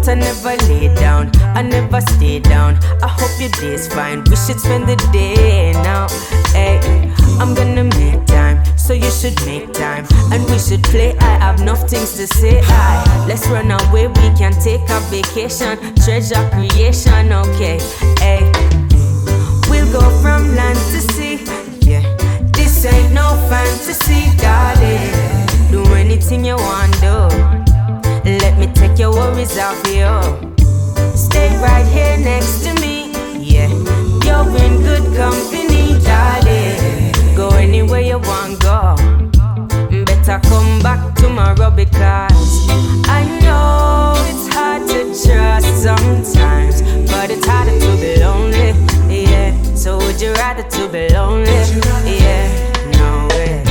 I never lay down, I never stay down. I hope your day's fine, we should spend the day now. Hey, I'm gonna make time, so you should make time. And we should play, I have enough things to say. Let's run away, we can take a vacation. Treasure creation, okay. Hey, we'll go from land to sea. Yeah, this ain't no fantasy, darling. Do anything you want, do. Let me take your worries off you. Stay right here next to me. Yeah, you're in good company, darling. Go anywhere you want, go. Better come back tomorrow, because I know it's hard to trust sometimes, but it's harder to be lonely. Yeah, so would you rather to be lonely? Yeah, no way.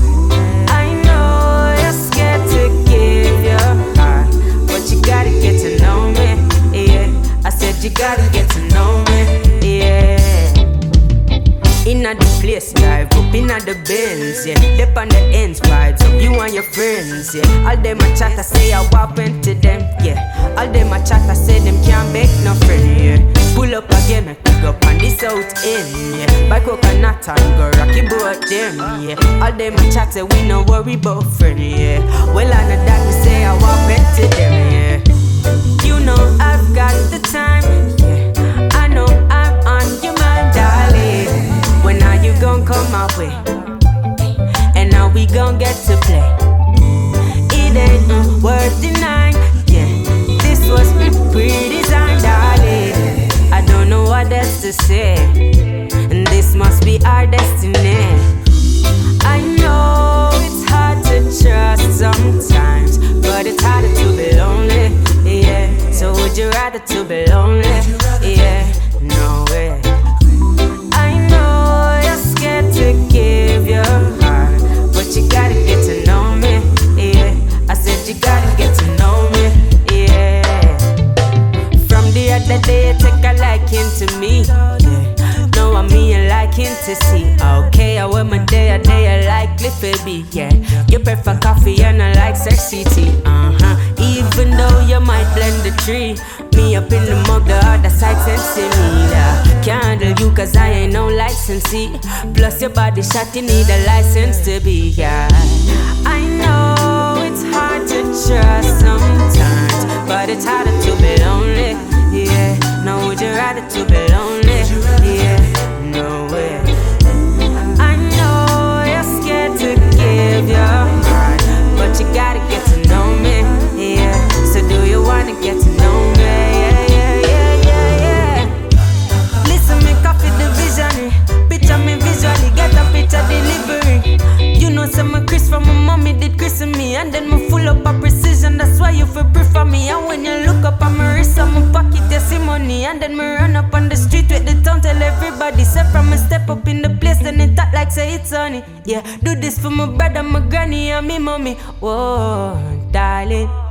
I know you're scared to give your heart, but you gotta get to know me. Yeah, I said you gotta get to know me. Yeah. Inna the place, drive up inna the Benz, yeah. Dip on the ends, vibes of you and your friends, yeah. All them a chat, I say I went to them, yeah. All them a chat, I say them can't make no friend, yeah. Pull up again, I pick up on the south end, yeah. Buy coconut and go rocky boat them, yeah. All them a chat, say we no worry about friend, yeah. Well, I know that we say I went to them, yeah. You know I've got the time, yeah. I know I'm on your mind, darling. When are you gon' come my way? And now we gon' get to play. It ain't worth denying, yeah. This was pre-designed, darling. I don't know what else to say, and this must be our destiny. I know it's hard to trust sometimes, but it's harder to be lonely, yeah. So would you rather to be lonely? Yeah, no way. To give your heart, but you gotta get to know me. Yeah, I said you gotta get to know me. Yeah. From the other day, you take a liking to me. Yeah. Now I'm me a liking to see. Okay, I wear my day a day I like Cliffy B. Yeah, you prefer coffee and I like sexy tea. Even though you might blend the tree, me up in the mug, the other side sensing me. Can't handle you cause I ain't no licensee. Plus your body shot, you need a license to be, yeah. I know it's hard to trust sometimes, but it's harder to be lonely, yeah. Now would you rather to be lonely? Yeah, no way. I know you're scared to give your heart, but you gotta get to know me, yeah. So do you wanna get to know me? Picture me visually, get a picture delivery. You know some Chris from my mommy did Chris and me, and then me full up of precision. That's why you feel prefer me. And when you look up at my wrist, on my pocket you see money, and then me run up on the street with the town, tell everybody. Say from me step up in the place, then it talk like say it's sunny. Yeah, do this for my brother, my granny, and me mommy. Whoa, darling.